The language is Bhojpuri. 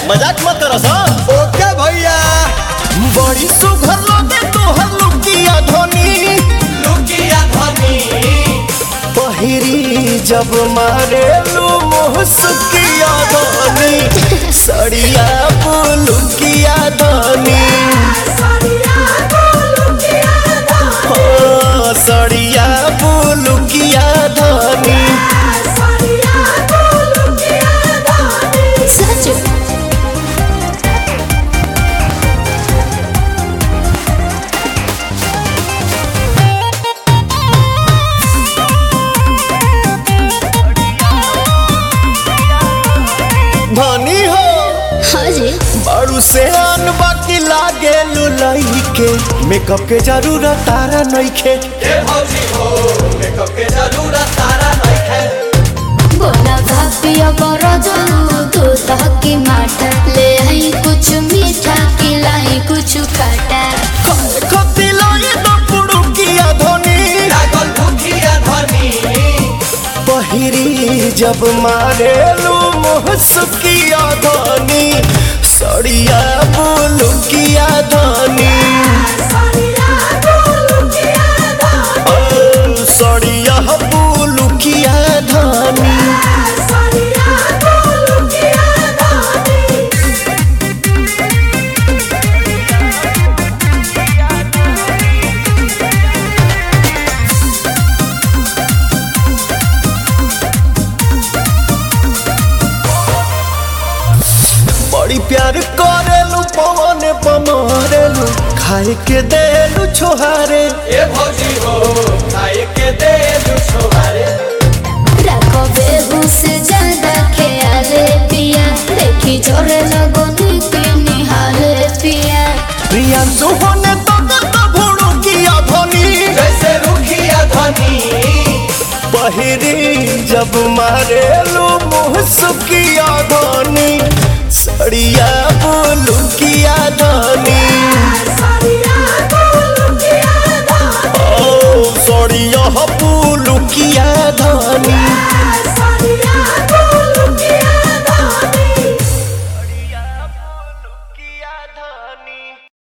मजाक मत करस। ओके भैया। बड़ी सुघर लगे तोहर लुकिया धनी, लुकिया धनी पहिरी जब मारेलू मुहसुकिया धनी, सड़िया बुलुकिया धनी, हाँ सड़िया बुलुकिया धनी। धनी हो हाँ जी बारू से आन बाकी लागे लुलाई के, मेकअप के जरूरत तारा नइखे। ए भौजी हो मेकअप के जरूरत तारा नइखे। बोला भापिया बड़ा जानू तू तहकी माटा ले आई कुछ मीठा खिलाई कुछ काटा खती लाई तो पुड़ुकिया धनी, लागल भूखिया धनी पहिरी जब मारेलू मुहसुकिया धनी, सड़िया बुलुकिया धनी, सड़िया बुलुकिया धनी। बड़ी प्यार करेलू पवन पमरेलू, खाए के देलू छोहारे। ए भौजी हो खाए के दे दू छोहारे। रखो बेबूस ज्यादा ख्याले पिया देखी जोरे लगो निके निहाले पिया प्रियांशु होने तो भुड़ुकिया धनी, जैसे रुखिया धनी पहिरी जब मारेलू मुहसुकिया धनी, सड़िया बुलुकिया धनी, ओ सड़िया बुलुकिया